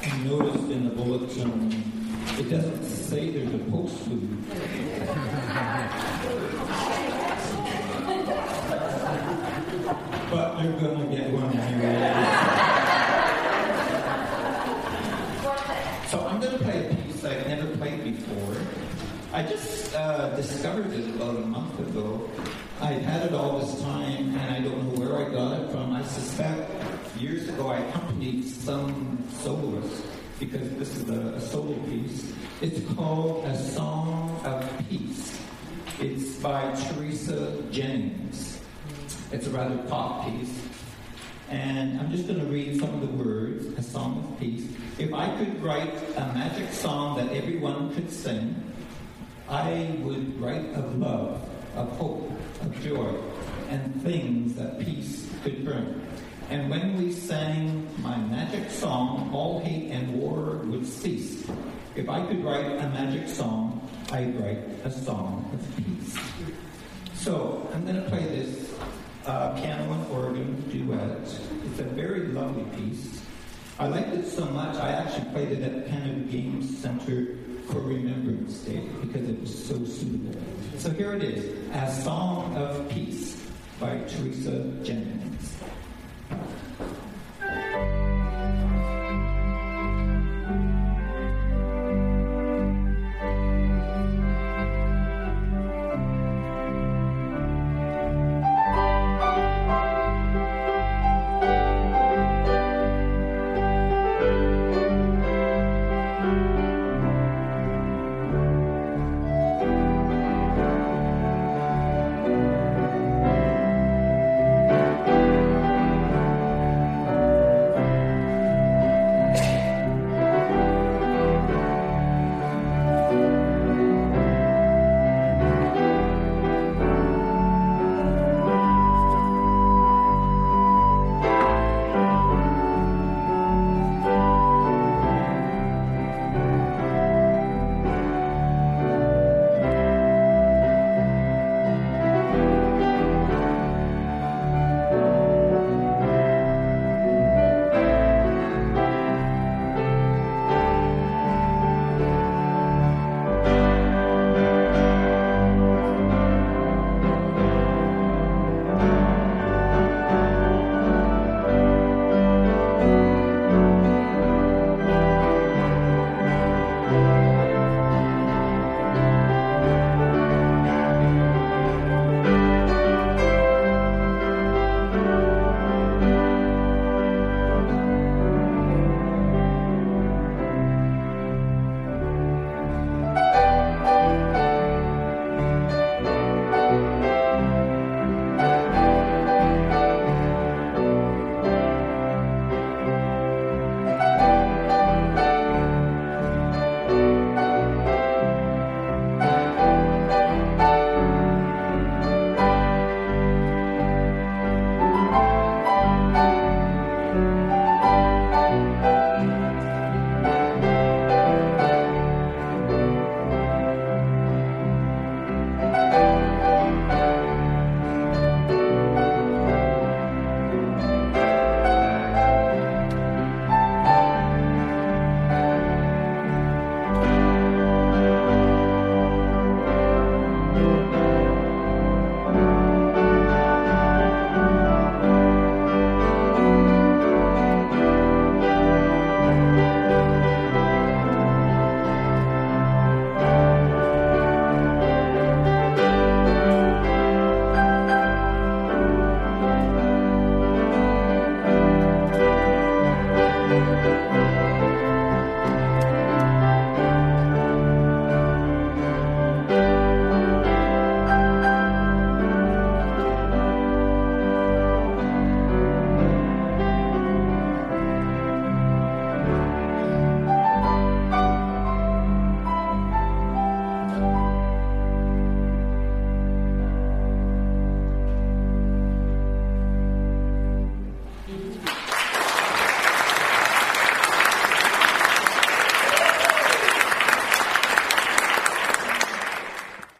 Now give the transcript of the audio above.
noticed in the bulletin, it doesn't say there's a postlude. But you're going to get one anyway. So I'm going to play a piece I've never played before. I just discovered it about a month ago. I've had it all this time, and I don't know where I got it from. I suspect years ago I accompanied some soloist, because this is a solo piece. It's called A Song of Peace. It's by Teresa Jennings. It's a rather pop piece. And I'm just going to read some of the words, A Song of Peace. If I could write a magic song that everyone could sing, I would write of love, of hope, of joy, and things that peace could bring. And when we sang my magic song, all hate and war would cease. If I could write a magic song, I'd write a song of peace. So I'm going to play this piano and organ duet. It's a very lovely piece. I liked it so much, I actually played it at Canada Games Center for Remembrance Day because it was so suitable. So here it is, A Song of Peace by Teresa Jennings.